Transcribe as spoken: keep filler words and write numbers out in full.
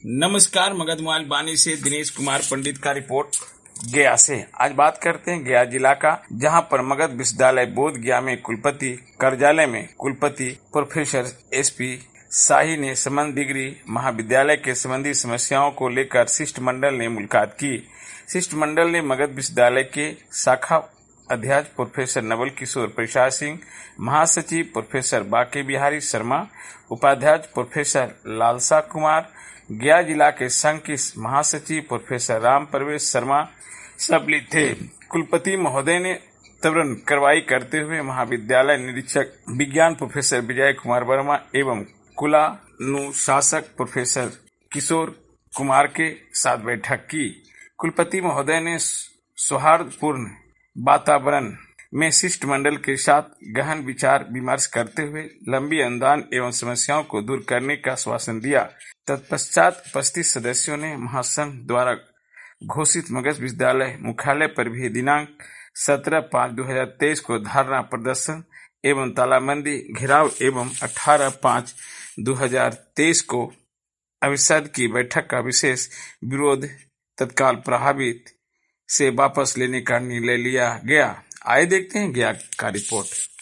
नमस्कार, मगध मोबाइल बानी से दिनेश कुमार पंडित का रिपोर्ट गया से। आज बात करते हैं गया जिला का, जहां पर मगध विश्वविद्यालय बोध गया में कुलपति कार्यालय में कुलपति प्रोफेसर एस पी शाही ने संबंध डिग्री महाविद्यालय के संबंधी समस्याओं को लेकर शिष्टमंडल ने मुलाकात की। शिष्टमंडल ने मगध विश्वविद्यालय के शाखा अध्यक्ष प्रोफेसर नवल किशोर प्रसाद सिंह, महासचिव प्रोफेसर बाके बिहारी शर्मा, उपाध्यक्ष प्रोफेसर लालसा कुमार, गया जिला के संघ के महासचिव प्रोफेसर राम प्रवेश शर्मा सम्मिलित थे। कुलपति महोदय ने त्वरित कार्रवाई करते हुए महाविद्यालय निरीक्षक विज्ञान प्रोफेसर विजय कुमार वर्मा एवं कुलानुशासक प्रोफेसर किशोर कुमार के साथ बैठक की। कुलपति महोदय ने सौहार्दपूर्ण वातावरण में शिष्टमंडल के साथ गहन विचार विमर्श करते हुए लंबी अनुदान एवं समस्याओं को दूर करने का आश्वासन दिया। तत्पश्चात उपस्थित सदस्यों ने महासंघ द्वारा घोषित मगध विश्वविद्यालय मुख्यालय पर भी दिनांक सत्रह पाँच दो हजार तेईस को धरना प्रदर्शन एवं तालाबंदी घेराव एवं अठारह पाँच दो हजार तेईस को अविश्वास की बैठक का विशेष विरोध तत्काल प्रभावित से वापस लेने का निर्णय लिया गया। आइए देखते हैं गया का रिपोर्ट।